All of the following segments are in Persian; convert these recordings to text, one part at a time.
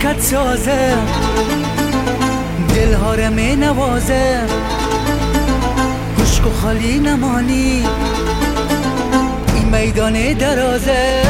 خط سازه، دلها رو می نوازه، خشک و خالی نمانی این میدان درازه.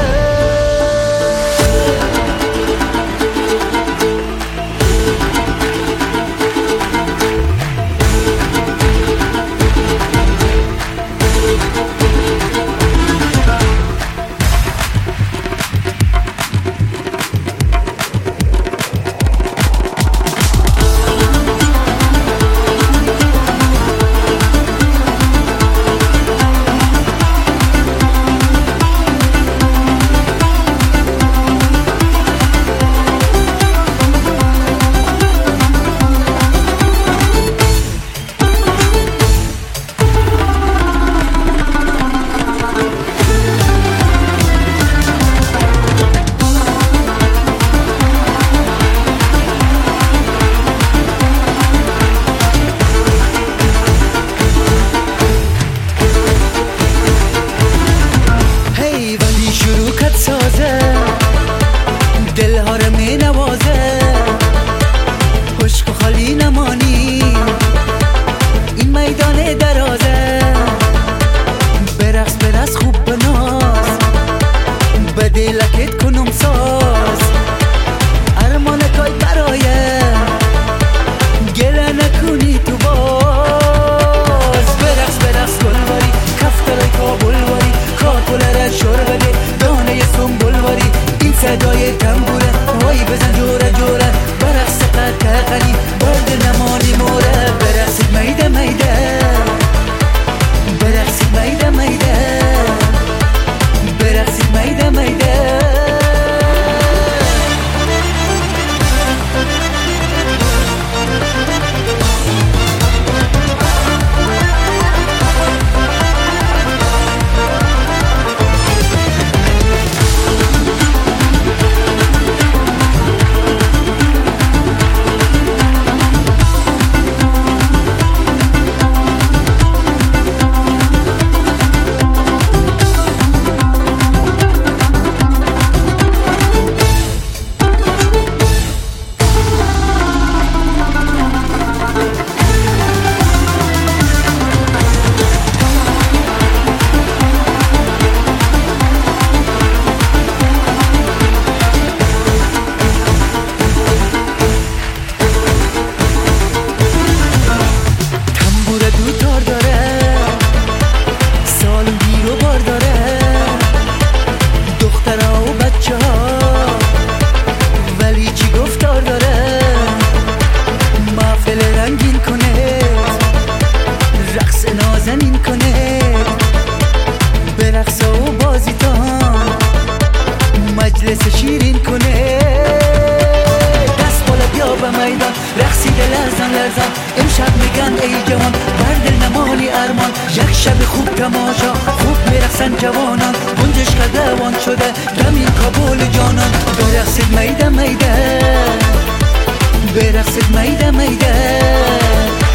دلها رو می نوازه، خشک و خالی نمانی این میدان درازه. برقص برقص خوب بناز، به دلکت کنم ساز، ارمانکای برایه گله نکنی تو باز. برقص برقص گلواری، کفترای کابل واری، کاکلره شور بده دانه سنبول واری. این صدای تنبوره وای بزن جوره جوره، برقص قطعی برد نمانی موره. برقصید میده میده، برقصید میده میده، برقصید میده میده. مجلس شیرین کنه، دست بالا بیا به میدان رقصیده لرزان لرزان. امشب میگن ای جوان برد نمانی ارمان، یک شب خوب تماشا خوب میرقصن جوانان. گنجش قدوان شده دمی کابل جانان. برقصید میده میده، برقصید میده میده.